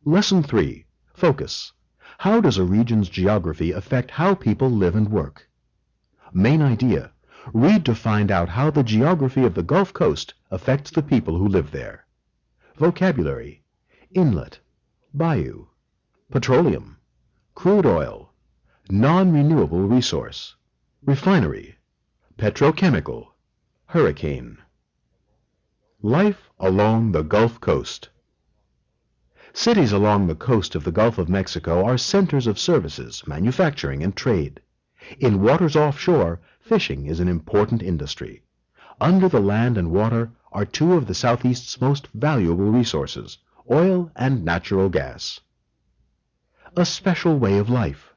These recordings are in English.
Lesson 3. Focus. How does a region's geography affect how people live and work? Main idea. Read to find out how the geography of the Gulf Coast affects the people who live there. Vocabulary. Inlet, bayou, petroleum, crude oil, non-renewable resource, refinery, petrochemical, hurricane. Life along the Gulf Coast. Cities along the coast of the Gulf of Mexico are centers of services, manufacturing, and trade. In waters offshore, fishing is an important industry. Under the land and water are two of the Southeast's most valuable resources, oil and natural gas. A special way of life.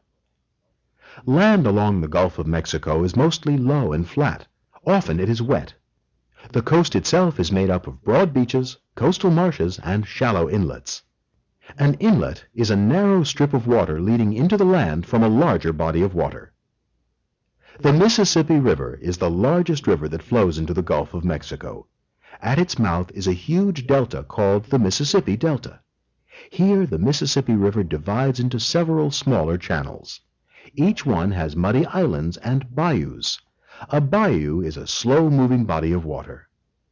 Land along the Gulf of Mexico is mostly low and flat. Often it is wet. The coast itself is made up of broad beaches, coastal marshes, and shallow inlets. An inlet is a narrow strip of water leading into the land from a larger body of water. The Mississippi River is the largest river that flows into the Gulf of Mexico. At its mouth is a huge delta called the Mississippi Delta. Here the Mississippi River divides into several smaller channels. Each one has muddy islands and bayous. A bayou is a slow-moving body of water.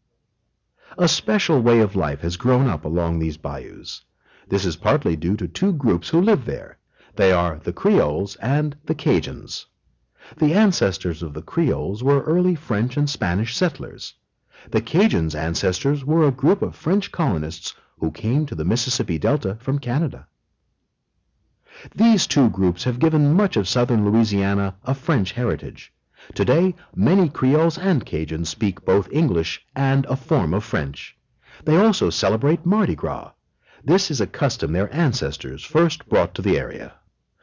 A special way of life has grown up along these bayous. This is partly due to two groups who live there. They are the Creoles and the Cajuns. The ancestors of the Creoles were early French and Spanish settlers. The Cajuns' ancestors were a group of French colonists who came to the Mississippi Delta from Canada. These two groups have given much of southern Louisiana a French heritage. Today, many Creoles and Cajuns speak both English and a form of French. They also celebrate Mardi Gras. This is a custom their ancestors first brought to the area.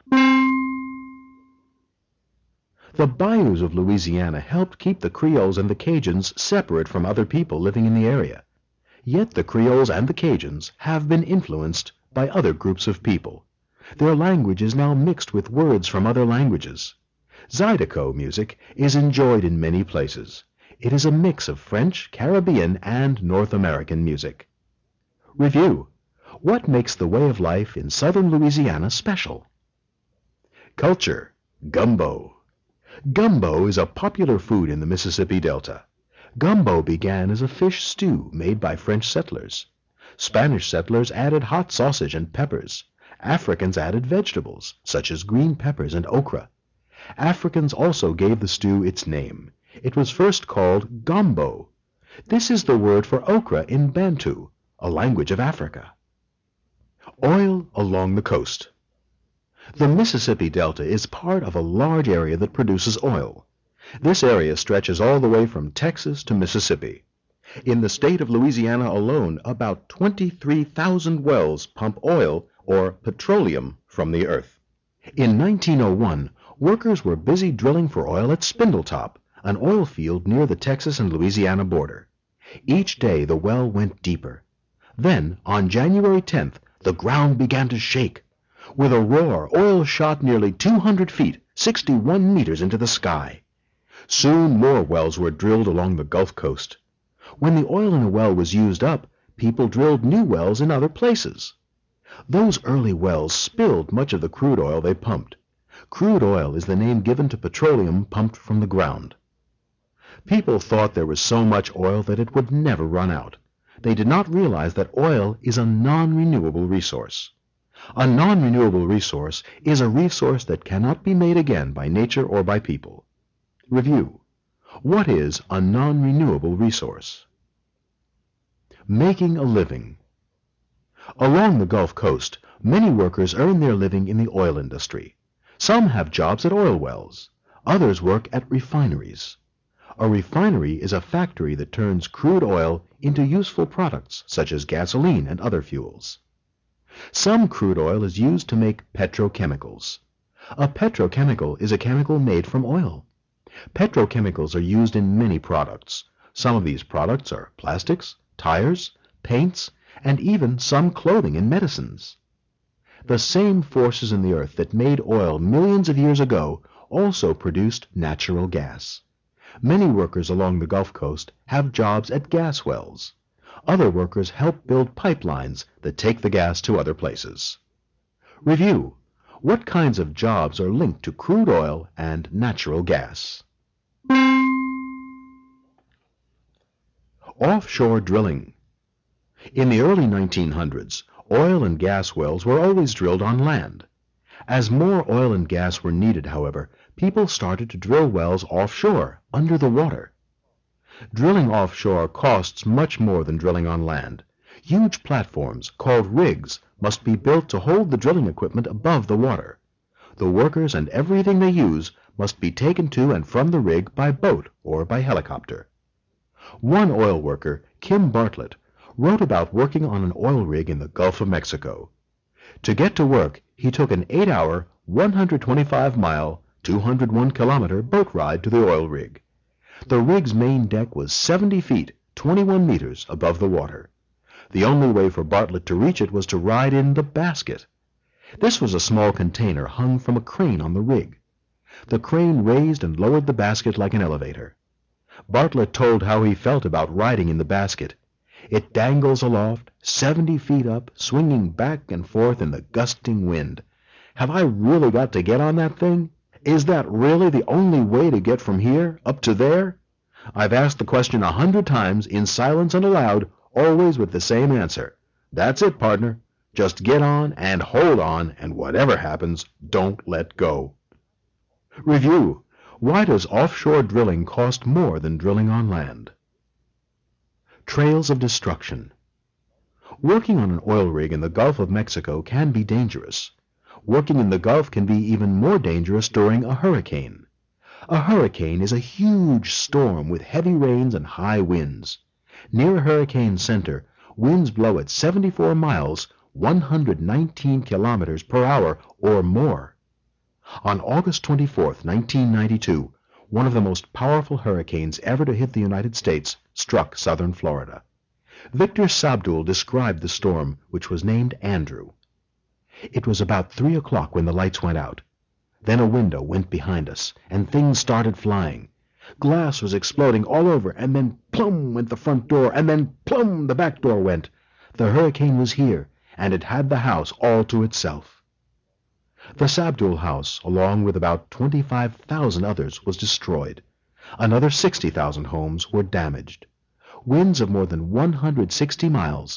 The bayous of Louisiana helped keep the Creoles and the Cajuns separate from other people living in the area. Yet the Creoles and the Cajuns have been influenced by other groups of people. Their language is now mixed with words from other languages. Zydeco music is enjoyed in many places. It is a mix of French, Caribbean, and North American music. Review. What makes the way of life in southern Louisiana special? Culture. Gumbo. Gumbo is a popular food in the Mississippi Delta. Gumbo began as a fish stew made by French settlers. Spanish settlers added hot sausage and peppers. Africans added vegetables, such as green peppers and okra. Africans also gave the stew its name. It was first called gombo. This is the word for okra in Bantu, a language of Africa. Oil along the coast. The Mississippi Delta is part of a large area that produces oil. This area stretches all the way from Texas to Mississippi. In the state of Louisiana alone, about 23,000 wells pump oil or petroleum from the earth. In 1901, workers were busy drilling for oil at Spindletop, an oil field near the Texas and Louisiana border. Each day the well went deeper. Then, on January 10th, the ground began to shake. With a roar, oil shot nearly 200 feet, 61 meters into the sky. Soon more wells were drilled along the Gulf Coast. When the oil in a well was used up, people drilled new wells in other places. Those early wells spilled much of the crude oil they pumped. Crude oil is the name given to petroleum pumped from the ground. People thought there was so much oil that it would never run out. They did not realize that oil is a non-renewable resource. A non-renewable resource is a resource that cannot be made again by nature or by people. Review. What is a non-renewable resource? Making a living. Along the Gulf Coast, many workers earn their living in the oil industry. Some have jobs at oil wells. Others work at refineries. A refinery is a factory that turns crude oil into useful products such as gasoline and other fuels. Some crude oil is used to make petrochemicals. A petrochemical is a chemical made from oil. Petrochemicals are used in many products. Some of these products are plastics, tires, paints, and even some clothing and medicines. The same forces in the earth that made oil millions of years ago also produced natural gas. Many workers along the Gulf Coast have jobs at gas wells. Other workers help build pipelines that take the gas to other places. Review. What kinds of jobs are linked to crude oil and natural gas? Offshore drilling. In the early 1900s, oil and gas wells were always drilled on land. As more oil and gas were needed, however, people started to drill wells offshore, under the water. Drilling offshore costs much more than drilling on land. Huge platforms, called rigs, must be built to hold the drilling equipment above the water. The workers and everything they use must be taken to and from the rig by boat or by helicopter. One oil worker, Kim Bartlett, wrote about working on an oil rig in the Gulf of Mexico. To get to work, he took an 8-hour, 125-mile, 201-kilometer boat ride to the oil rig. The rig's main deck was 70 feet, 21 meters above the water. The only way for Bartlett to reach it was to ride in the basket. This was a small container hung from a crane on the rig. The crane raised and lowered the basket like an elevator. Bartlett told how he felt about riding in the basket. It dangles aloft, 70 feet up, swinging back and forth in the gusting wind. Have I really got to get on that thing? Is that really the only way to get from here up to there? I've asked the question 100 times, in silence and aloud, always with the same answer. That's it, partner. Just get on and hold on, and whatever happens, don't let go. Review. Why does offshore drilling cost more than drilling on land? Trails of destruction. Working on an oil rig in the Gulf of Mexico can be dangerous. Working in the Gulf can be even more dangerous during a hurricane. A hurricane is a huge storm with heavy rains and high winds. Near a hurricane center, winds blow at 74 miles, 119 kilometers per hour or more. On August 24, 1992, one of the most powerful hurricanes ever to hit the United States struck southern Florida. Victor Sabdul described the storm, which was named Andrew. It was about 3 o'clock when the lights went out. Then a window went behind us, and things started flying. Glass was exploding all over, and then plum went the front door, and then plum the back door went. The hurricane was here, and it had the house all to itself. The Sabdul house, along with about 25,000 others, was destroyed. Another 60,000 homes were damaged. Winds of more than 160 miles,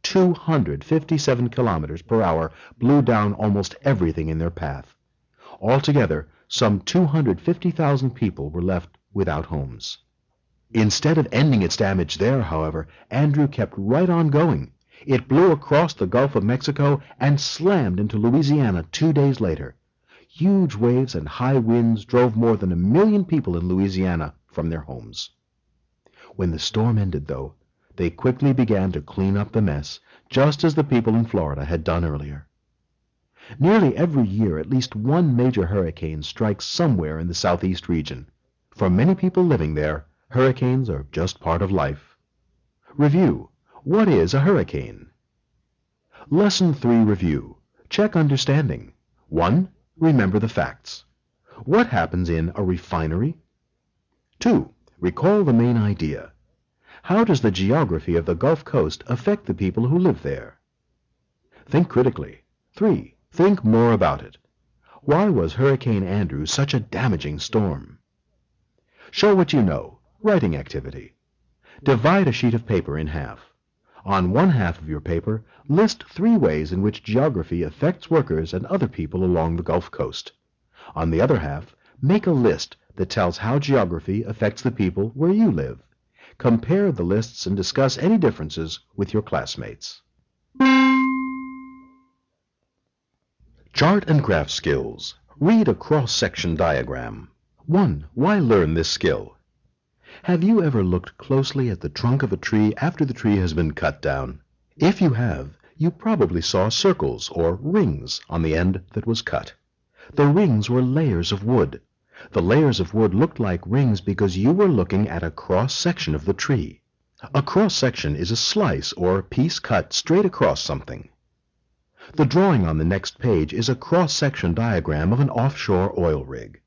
257 kilometers per hour, blew down almost everything in their path. Altogether, some 250,000 people were left without homes. Instead of ending its damage there, however, Andrew kept right on going. It blew across the Gulf of Mexico and slammed into Louisiana 2 days later. Huge waves and high winds drove more than 1 million people in Louisiana from their homes. When the storm ended, though, they quickly began to clean up the mess, just as the people in Florida had done earlier. Nearly every year, at least one major hurricane strikes somewhere in the southeast region. For many people living there, hurricanes are just part of life. Review. What is a hurricane? Lesson 3 review. Check understanding. 1. Remember the facts. What happens in a refinery? 2. Recall the main idea. How does the geography of the Gulf Coast affect the people who live there? Think critically. 3. Think more about it. Why was Hurricane Andrew such a damaging storm? Show what you know. Writing activity. Divide a sheet of paper in half. On one half of your paper, list 3 ways in which geography affects workers and other people along the Gulf Coast. On the other half, make a list that tells how geography affects the people where you live. Compare the lists and discuss any differences with your classmates. Chart and graph skills. Read a cross-section diagram. 1. Why learn this skill? Have you ever looked closely at the trunk of a tree after the tree has been cut down? If you have, you probably saw circles or rings on the end that was cut. The rings were layers of wood. The layers of wood looked like rings because you were looking at a cross-section of the tree. A cross-section is a slice or piece cut straight across something. The drawing on the next page is a cross-section diagram of an offshore oil rig.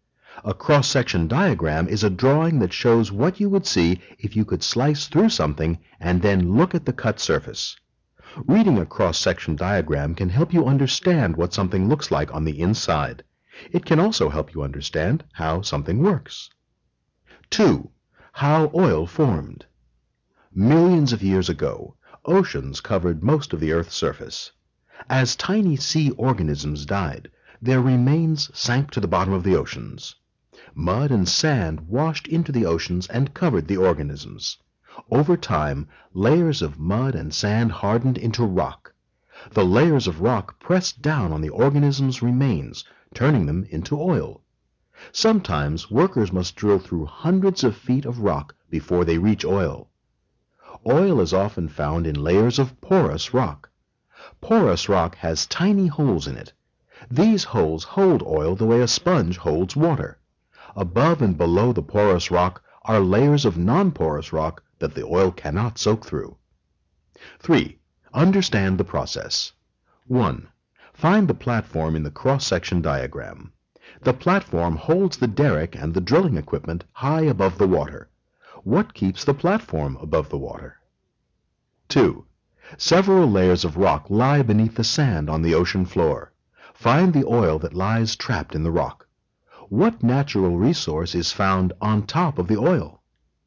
A cross-section diagram is a drawing that shows what you would see if you could slice through something and then look at the cut surface. Reading a cross-section diagram can help you understand what something looks like on the inside. It can also help you understand how something works. 2. How oil formed. Millions of years ago, oceans covered most of the Earth's surface. As tiny sea organisms died, their remains sank to the bottom of the oceans. Mud and sand washed into the oceans and covered the organisms. Over time, layers of mud and sand hardened into rock. The layers of rock pressed down on the organisms' remains, turning them into oil. Sometimes workers must drill through hundreds of feet of rock before they reach oil. Oil is often found in layers of porous rock. Porous rock has tiny holes in it. These holes hold oil the way a sponge holds water. Above and below the porous rock are layers of non-porous rock that the oil cannot soak through. 3. Understand the process. 1. Find the platform in the cross-section diagram. The platform holds the derrick and the drilling equipment high above the water. What keeps the platform above the water? 2. Several layers of rock lie beneath the sand on the ocean floor. Find the oil that lies trapped in the rock. What natural resource is found on top of the oil?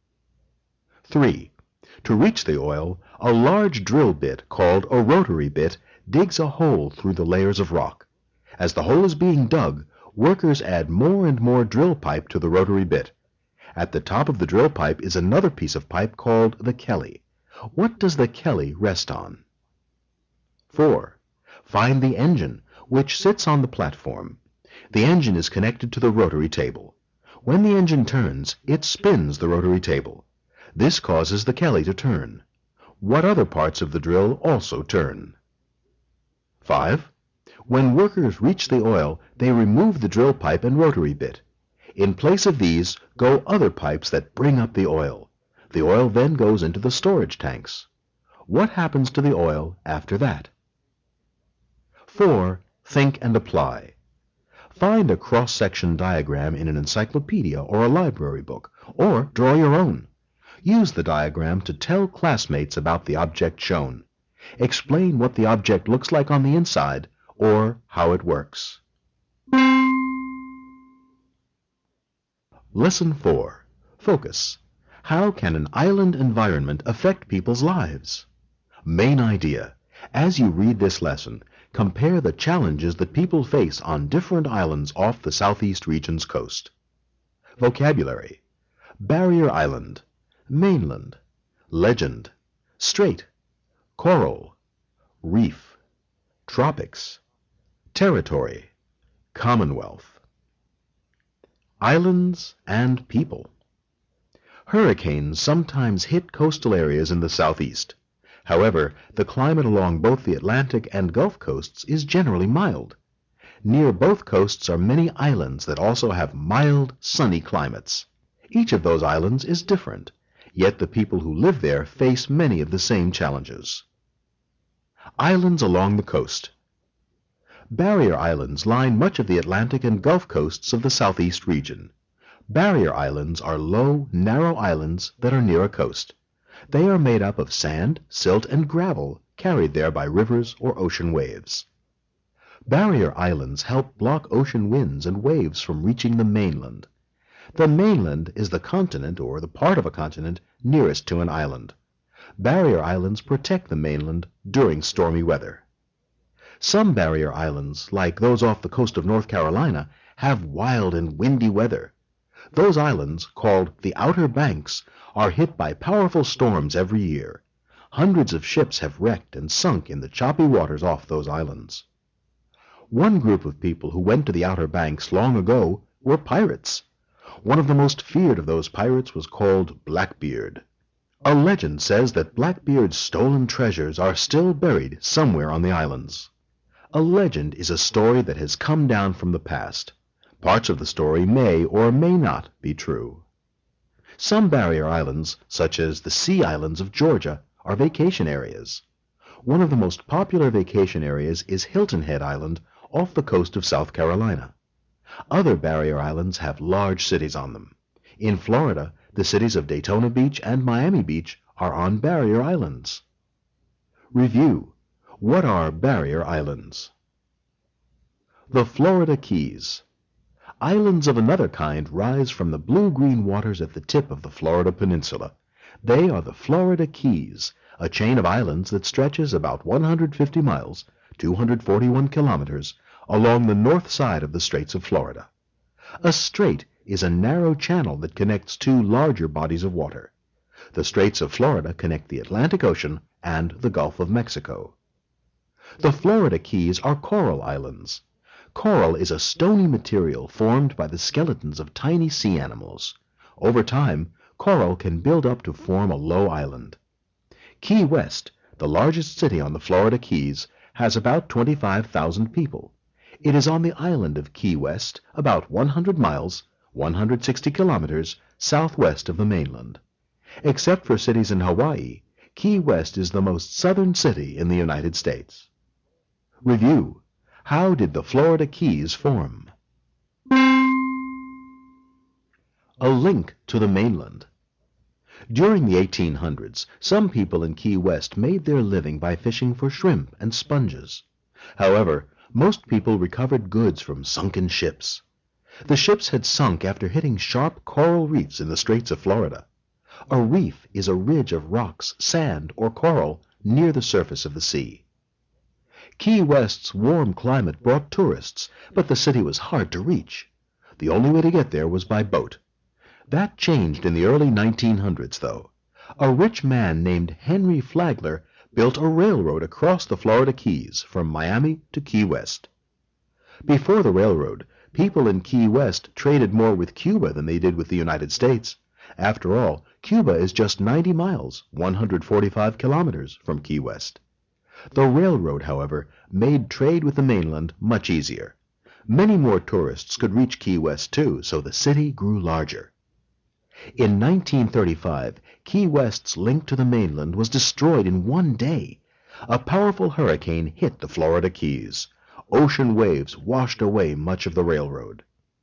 3. To reach the oil, a large drill bit called a rotary bit digs a hole through the layers of rock. As the hole is being dug, workers add more and more drill pipe to the rotary bit. At the top of the drill pipe is another piece of pipe called the kelly. What does the kelly rest on? 4. Find the engine, which sits on the platform. The engine is connected to the rotary table. When the engine turns, it spins the rotary table. This causes the kelly to turn. What other parts of the drill also turn? 5. When workers reach the oil, they remove the drill pipe and rotary bit. In place of these go other pipes that bring up the oil. The oil then goes into the storage tanks. What happens to the oil after that? 4. Think and apply. Find a cross-section diagram in an encyclopedia or a library book, or draw your own. Use the diagram to tell classmates about the object shown. Explain what the object looks like on the inside, or how it works. Lesson 4. Focus. How can an island environment affect people's lives? Main idea. As you read this lesson, compare the challenges that people face on different islands off the southeast region's coast. Vocabulary. Barrier Island, mainland, legend, strait, coral, reef, tropics, territory, commonwealth. Islands and people. Hurricanes sometimes hit coastal areas in the southeast. However, the climate along both the Atlantic and Gulf coasts is generally mild. Near both coasts are many islands that also have mild, sunny climates. Each of those islands is different, yet the people who live there face many of the same challenges. Islands along the coast. Barrier Islands line much of the Atlantic and Gulf coasts of the southeast region. Barrier Islands are low, narrow islands that are near a coast. They are made up of sand, silt, and gravel carried there by rivers or ocean waves. Barrier Islands help block ocean winds and waves from reaching the mainland. The mainland is the continent or the part of a continent nearest to an island. Barrier Islands protect the mainland during stormy weather. Some barrier islands, like those off the coast of North Carolina, have wild and windy weather. Those islands, called the Outer Banks, are hit by powerful storms every year. Hundreds of ships have wrecked and sunk in the choppy waters off those islands. One group of people who went to the Outer Banks long ago were pirates. One of the most feared of those pirates was called Blackbeard. A legend says that Blackbeard's stolen treasures are still buried somewhere on the islands. A legend is a story that has come down from the past. Parts of the story may or may not be true. Some barrier islands, such as the Sea Islands of Georgia, are vacation areas. One of the most popular vacation areas is Hilton Head Island off the coast of South Carolina. Other barrier islands have large cities on them. In Florida, the cities of Daytona Beach and Miami Beach are on barrier islands. Review. What are barrier islands? The Florida Keys. Islands of another kind rise from the blue-green waters at the tip of the Florida Peninsula. They are the Florida Keys, a chain of islands that stretches about 150 miles, 241 kilometers, along the north side of the Straits of Florida. A strait is a narrow channel that connects two larger bodies of water. The Straits of Florida connect the Atlantic Ocean and the Gulf of Mexico. The Florida Keys are coral islands. Coral is a stony material formed by the skeletons of tiny sea animals. Over time, coral can build up to form a low island. Key West, the largest city on the Florida Keys, has about 25,000 people. It is on the island of Key West, about 100 miles, 160 kilometers, southwest of the mainland. Except for cities in Hawaii, Key West is the most southern city in the United States. Review. How did the Florida Keys form? A link to the mainland. During the 1800s, some people in Key West made their living by fishing for shrimp and sponges. However, most people recovered goods from sunken ships. The ships had sunk after hitting sharp coral reefs in the Straits of Florida. A reef is a ridge of rocks, sand, or coral near the surface of the sea. Key West's warm climate brought tourists, but the city was hard to reach. The only way to get there was by boat. That changed in the early 1900s, though. A rich man named Henry Flagler built a railroad across the Florida Keys from Miami to Key West. Before the railroad, people in Key West traded more with Cuba than they did with the United States. After all, Cuba is just 90 miles, 145 kilometers from Key West. The railroad, however, made trade with the mainland much easier. Many more tourists could reach Key West, too, so the city grew larger. In 1935, Key West's link to the mainland was destroyed in one day. A powerful hurricane hit the Florida Keys. Ocean waves washed away much of the railroad.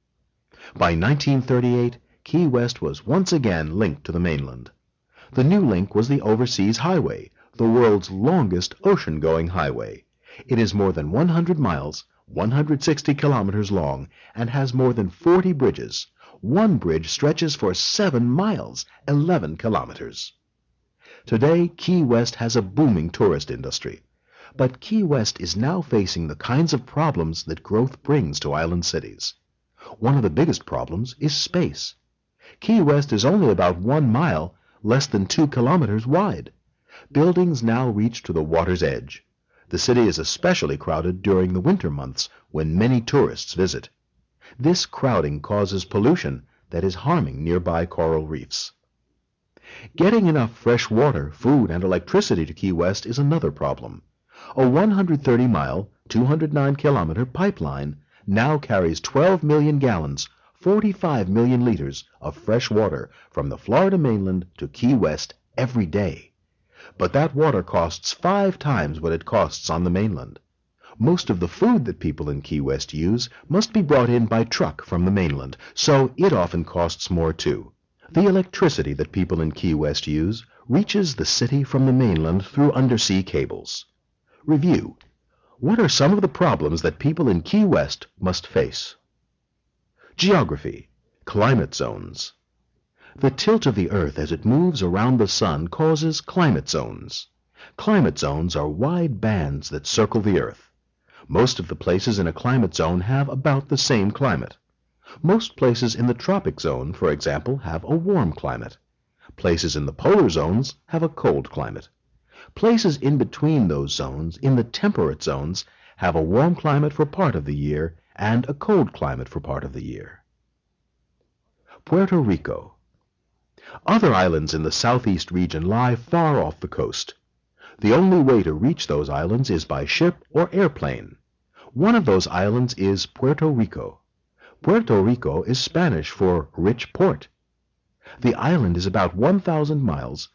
By 1938, Key West was once again linked to the mainland. The new link was the Overseas Highway, the world's longest ocean-going highway. It is more than 100 miles, 160 kilometers long, and has more than 40 bridges. One bridge stretches for 7 miles, 11 kilometers. Today, Key West has a booming tourist industry. But Key West is now facing the kinds of problems that growth brings to island cities. One of the biggest problems is space. Key West is only about 1 mile, less than 2 kilometers wide. Buildings now reach to the water's edge. The city is especially crowded during the winter months when many tourists visit. This crowding causes pollution that is harming nearby coral reefs. Getting enough fresh water, food, and electricity to Key West is another problem. A 130-mile, 209-kilometer pipeline now carries 12 million gallons, 45 million liters of fresh water from the Florida mainland to Key West every day. But that water costs 5 times what it costs on the mainland. Most of the food that people in Key West use must be brought in by truck from the mainland, so it often costs more too. The electricity that people in Key West use reaches the city from the mainland through undersea cables. Review. What are some of the problems that people in Key West must face? Geography. Climate zones. The tilt of the Earth as it moves around the sun causes climate zones. Climate zones are wide bands that circle the Earth. Most of the places in a climate zone have about the same climate. Most places in the tropic zone, for example, have a warm climate. Places in the polar zones have a cold climate. Places in between those zones, in the temperate zones, have a warm climate for part of the year and a cold climate for part of the year. Puerto Rico. Other islands in the southeast region lie far off the coast. The only way to reach those islands is by ship or airplane. One of those islands is Puerto Rico. Puerto Rico is Spanish for rich port. The island is about 1,000 miles,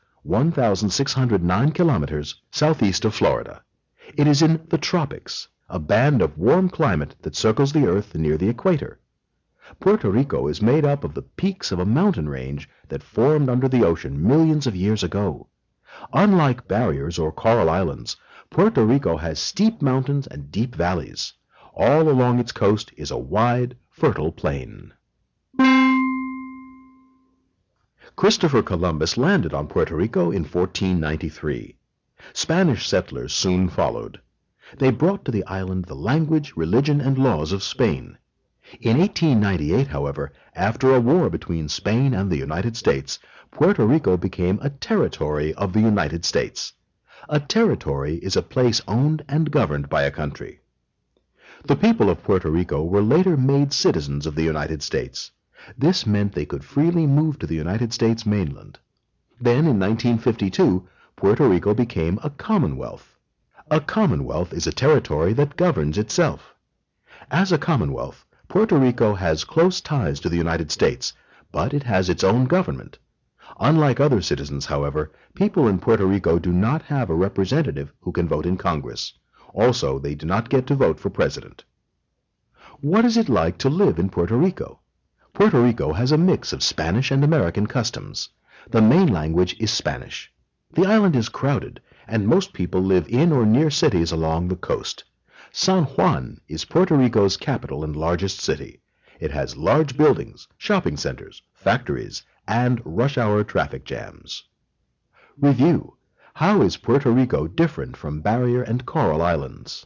1,609 kilometers southeast of Florida. It is in the tropics, a band of warm climate that circles the Earth near the equator. Puerto Rico is made up of the peaks of a mountain range that formed under the ocean millions of years ago. Unlike barriers or coral islands, Puerto Rico has steep mountains and deep valleys. All along its coast is a wide, fertile plain. Christopher Columbus landed on Puerto Rico in 1493. Spanish settlers soon followed. They brought to the island the language, religion, and laws of Spain. In 1898, however, after a war between Spain and the United States, Puerto Rico became a territory of the United States. A territory is a place owned and governed by a country. The people of Puerto Rico were later made citizens of the United States. This meant they could freely move to the United States mainland. Then, in 1952, Puerto Rico became a commonwealth. A commonwealth is a territory that governs itself. As a commonwealth, Puerto Rico has close ties to the United States, but it has its own government. Unlike other citizens, however, people in Puerto Rico do not have a representative who can vote in Congress. Also, they do not get to vote for president. What is it like to live in Puerto Rico? Puerto Rico has a mix of Spanish and American customs. The main language is Spanish. The island is crowded, and most people live in or near cities along the coast. San Juan is Puerto Rico's capital and largest city. It has large buildings, shopping centers, factories, and rush-hour traffic jams. Review. How is Puerto Rico different from Barrier and Coral Islands?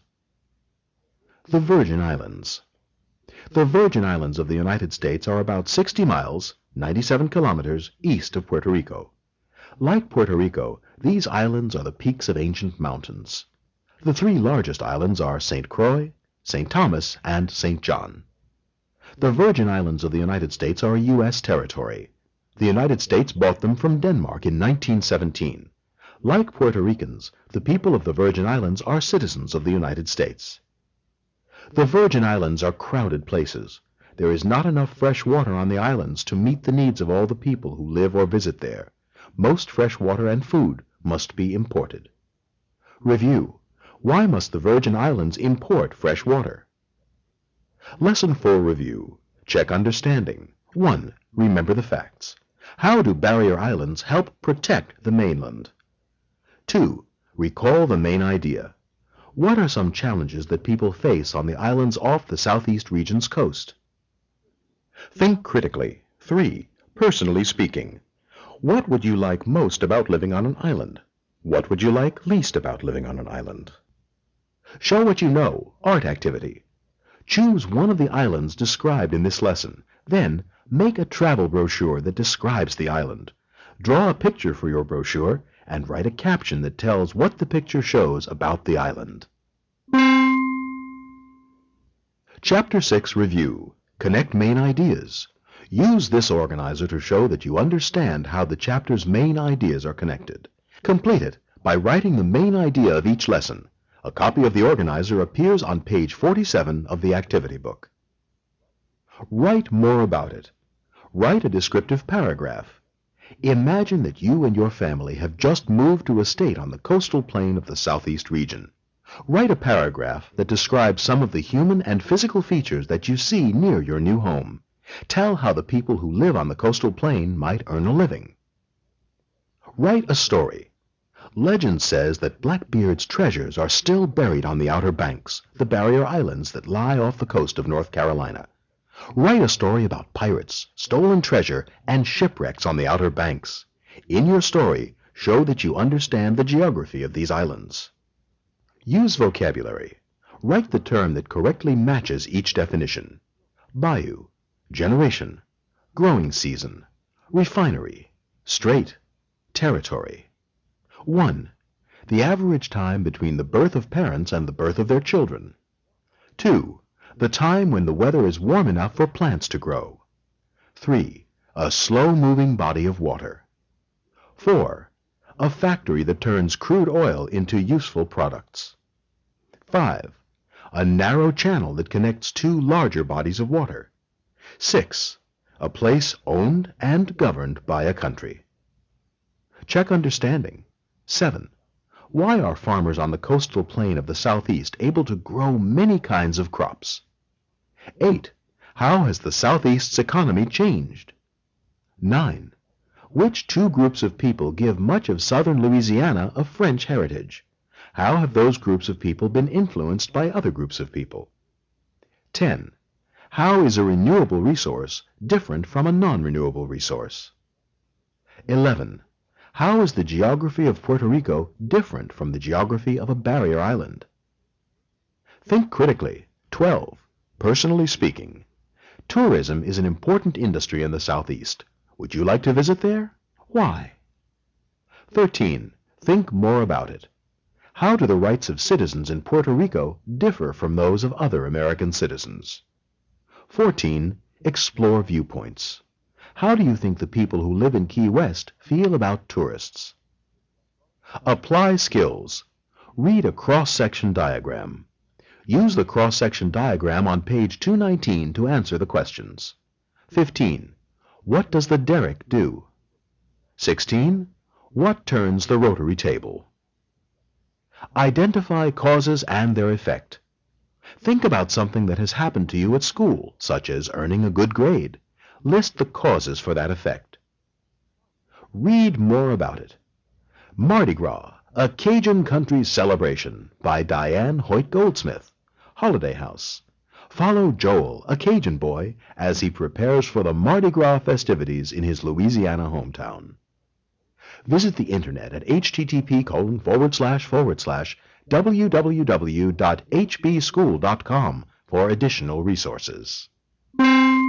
The Virgin Islands. The Virgin Islands of the United States are about 60 miles, 97 kilometers, east of Puerto Rico. Like Puerto Rico, these islands are the peaks of ancient mountains. The three largest islands are St. Croix, St. Thomas, and St. John. The Virgin Islands of the United States are a U.S. territory. The United States bought them from Denmark in 1917. Like Puerto Ricans, the people of the Virgin Islands are citizens of the United States. The Virgin Islands are crowded places. There is not enough fresh water on the islands to meet the needs of all the people who live or visit there. Most fresh water and food must be imported. Review. Why must the Virgin Islands import fresh water? Lesson 4 review. Check understanding. 1. Remember the facts. How do barrier islands help protect the mainland? 2. Recall the main idea. What are some challenges that people face on the islands off the southeast region's coast? Think critically. 3. Personally speaking. What would you like most about living on an island? What would you like least about living on an island? Show what you know, art activity. Choose one of the islands described in this lesson. Then, make a travel brochure that describes the island. Draw a picture for your brochure and write a caption that tells what the picture shows about the island. Chapter 6 Review. Connect main ideas. Use this organizer to show that you understand how the chapter's main ideas are connected. Complete it by writing the main idea of each lesson. A copy of the organizer appears on page 47 of the activity book. Write more about it. Write a descriptive paragraph. Imagine that you and your family have just moved to a state on the coastal plain of the southeast region. Write a paragraph that describes some of the human and physical features that you see near your new home. Tell how the people who live on the coastal plain might earn a living. Write a story. Legend says that Blackbeard's treasures are still buried on the Outer Banks, the barrier islands that lie off the coast of North Carolina. Write a story about pirates, stolen treasure, and shipwrecks on the Outer Banks. In your story, show that you understand the geography of these islands. Use vocabulary. Write the term that correctly matches each definition. Bayou, generation, growing season, refinery, strait, territory. 1. The average time between the birth of parents and the birth of their children. 2. The time when the weather is warm enough for plants to grow. 3. A slow-moving body of water. 4. A factory that turns crude oil into useful products. 5. A narrow channel that connects two larger bodies of water. 6. A place owned and governed by a country. Check understanding. 7. Why are farmers on the coastal plain of the southeast able to grow many kinds of crops? 8. How has the Southeast's economy changed? 9. Which two groups of people give much of southern Louisiana a French heritage? How have those groups of people been influenced by other groups of people? 10. How is a renewable resource different from a non-renewable resource? 11. How is the geography of Puerto Rico different from the geography of a barrier island? Think critically. 12. Personally speaking, tourism is an important industry in the Southeast. Would you like to visit there? Why? 13. Think more about it. How do the rights of citizens in Puerto Rico differ from those of other American citizens? 14. Explore viewpoints. How do you think the people who live in Key West feel about tourists? Apply skills. Read a cross-section diagram. Use the cross-section diagram on page 219 to answer the questions. 15. What does the derrick do? 16. What turns the rotary table? Identify causes and their effect. Think about something that has happened to you at school, such as earning a good grade. List the causes for that effect. Read more about it. Mardi Gras, A Cajun Country Celebration by Diane Hoyt Goldsmith. Holiday House. Follow Joel, a Cajun boy, as he prepares for the Mardi Gras festivities in his Louisiana hometown. Visit the internet at http://www.hbschool.com for additional resources.